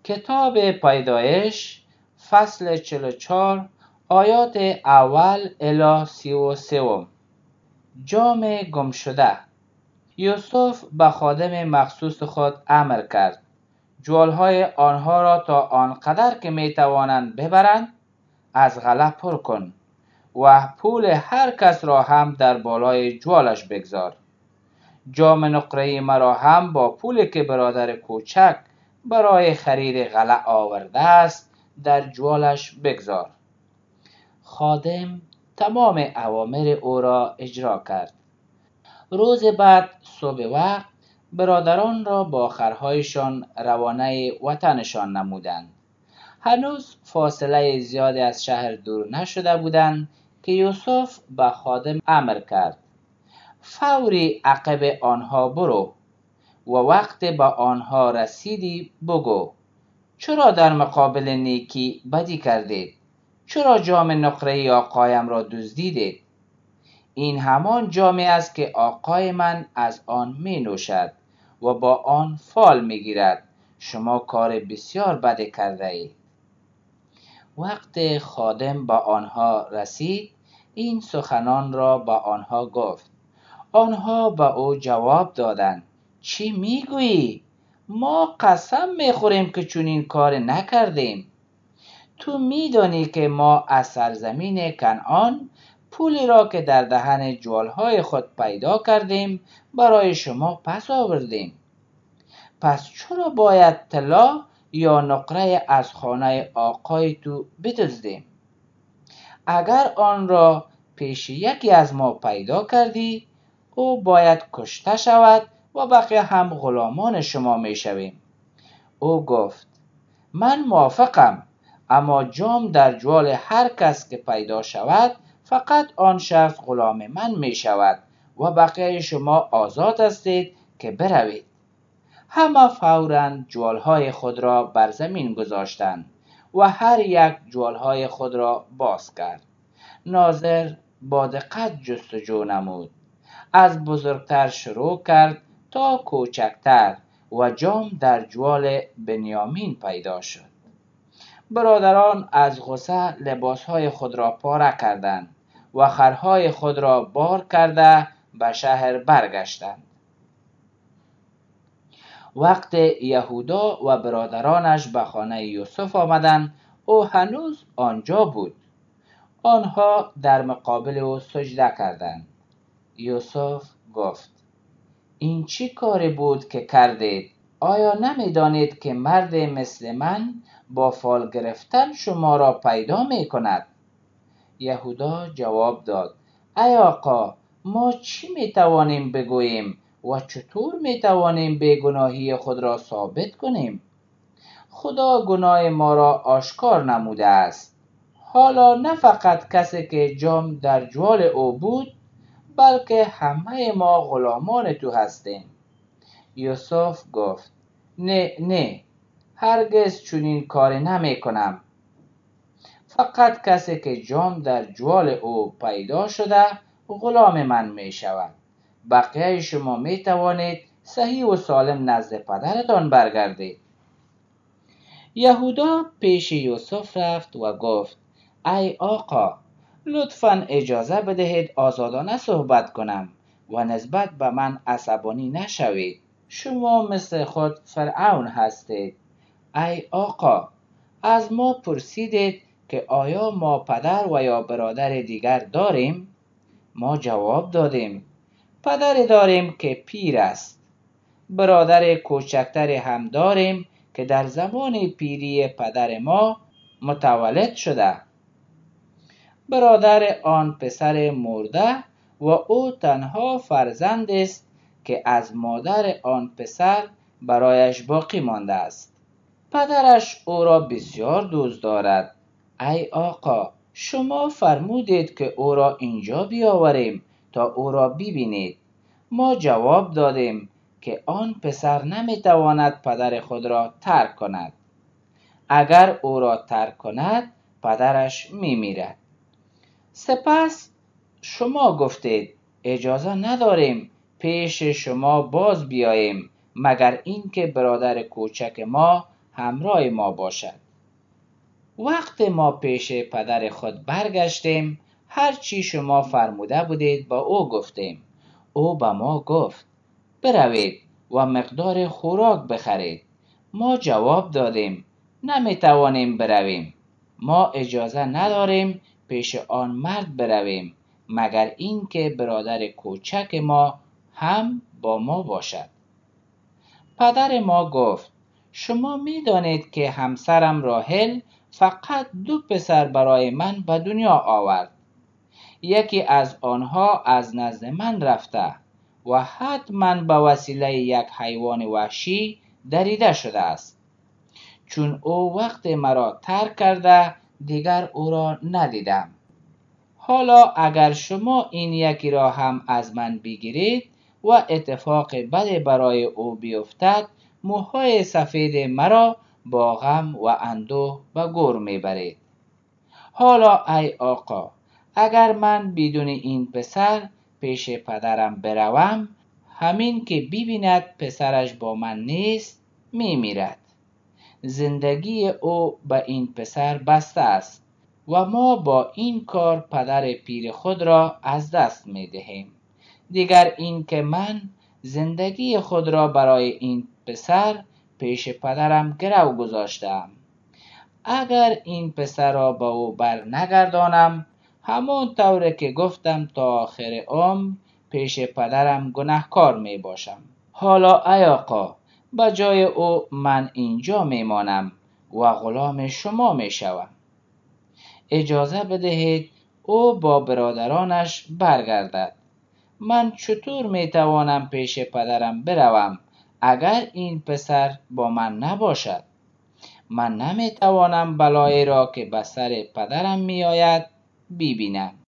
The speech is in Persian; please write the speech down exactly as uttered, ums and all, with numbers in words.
کتاب پیدایش فصل چهل و چهار آیات اول الی سی و سوم. جام گم شده. یوسف به خادم مخصوص خود امر کرد جوالهای آنها را تا آنقدر که می توانند ببرند از غله پر کن و پول هر کس را هم در بالای جوالش بگذار. جام نقره‌ای مرا هم با پولی که برادر کوچک برای خرید غله آورده است در جوالش بگذار. خادم تمام اوامر او را اجرا کرد. روز بعد صبح وقت برادران را با خرهایشان روانه وطنشان نمودند. هنوز فاصله زیادی از شهر دور نشده بودند که یوسف به خادم امر کرد فوری عقب آنها برو و وقت به آنها رسیدی بگو چرا در مقابل نیکی بدی کردید؟ چرا جام نقره‌ای آقایم را دزدیدید؟ این همان جامی است که آقای من از آن می نوشد و با آن فال می گیرد. شما کار بسیار بدی کرده اید. وقت خادم به آنها رسید این سخنان را به آنها گفت. آنها به او جواب دادند چی میگویی؟ ما قسم میخوریم که چنین کار نکردیم. تو میدانی که ما از سرزمین کنعان پولی را که در دهن جوالهای خود پیدا کردیم برای شما پس آوردیم. پس چرا باید طلا یا نقره از خانه آقای تو بدزدیم؟ اگر آن را پیش یکی از ما پیدا کردی او باید کشته شود و بقیه هم غلامان شما می شویم. او گفت من موافقم، اما جام در جوال هر کس که پیدا شود فقط آن شخص غلام من می شود و بقیه شما آزاد هستید که بروید. همه فوراً جوالهای خود را بر زمین گذاشتند و هر یک جوالهای خود را باز کرد. ناظر با دقت جستجو نمود. از بزرگتر شروع کرد تا کوچکتر و جام در جوال بنیامین پیدا شد. برادران از غصه لباسهای خود را پاره کردند و خرهای خود را بار کرده به شهر برگشتند. وقت یهودا و برادرانش به خانه یوسف آمدند او هنوز آنجا بود. آنها در مقابل او سجده کردند. یوسف گفت این چی کاری بود که کردید؟ آیا نمی‌دانید که مرد مثل من با فال گرفتن شما را پیدا می کند؟ یهودا جواب داد ای آقا ما چی می توانیم بگوییم و چطور می توانیم بیگناهی خود را ثابت کنیم؟ خدا گناه ما را آشکار نموده است. حالا نه فقط کسی که جام در جوال او بود بلکه همه ما غلامان تو هستیم. یوسف گفت نه نه هرگز چنین کاری نمی کنم. فقط کسی که جام در جوال او پیدا شده غلام من می شود. بقیه شما می توانید صحیح و سالم نزد پدرتان برگردید. یهودا پیش یوسف رفت و گفت ای آقا لطفاً اجازه بدهید آزادانه صحبت کنم و نسبت به من عصبانی نشوید. شما مثل خود فرعون هستید. ای آقا از ما پرسیدید که آیا ما پدر و یا برادر دیگر داریم؟ ما جواب دادیم پدری داریم که پیر است. برادر کوچکتری هم داریم که در زمان پیری پدر ما متولد شده. برادر آن پسر مرده و او تنها فرزند است که از مادر آن پسر برایش باقی مانده است. پدرش او را بسیار دوست دارد. ای آقا شما فرمودید که او را اینجا بیاوریم تا او را ببینید. ما جواب دادیم که آن پسر نمیتواند پدر خود را ترک کند. اگر او را ترک کند پدرش میمیرد. سپس شما گفتید اجازه نداریم پیش شما باز بیاییم مگر اینکه برادر کوچک ما همراه ما باشد. وقت ما پیش پدر خود برگشتیم، هر چی شما فرموده بودید با او گفتیم. او به ما گفت بروید و مقدار خوراک بخرید. ما جواب دادیم نمی توانیم برویم. ما اجازه نداریم پیش آن مرد برویم مگر اینکه برادر کوچک ما هم با ما باشد. پدر ما گفت شما می دانید که همسرم راحل فقط دو پسر برای من به دنیا آورد. یکی از آنها از نزد من رفته و حتما به وسیله یک حیوان وحشی دریده شده است. چون او وقت مرا ترک کرده دیگر او را ندیدم. حالا اگر شما این یکی را هم از من بگیرید و اتفاق بدی برای او بیفتد، موهای سفید مرا با غم و اندوه به گور میبرید. حالا ای آقا، اگر من بدون این پسر پیش پدرم بروم، همین که ببیند پسرش با من نیست میمیرد. زندگی او به این پسر بسته است و ما با این کار پدر پیر خود را از دست می دهیم. دیگر این که من زندگی خود را برای این پسر پیش پدرم گرو گذاشتم. اگر این پسر را با او بر نگردانم، همون طور که گفتم تا آخر عمر پیش پدرم گناهکار می باشم. حالا ای آقا، به جای او من اینجا می مانم و غلام شما می شوم. اجازه بدهید او با برادرانش برگردد. من چطور می توانم پیش پدرم بروم اگر این پسر با من نباشد؟ من نمی توانم بلایی را که به سر پدرم می آید ببینم.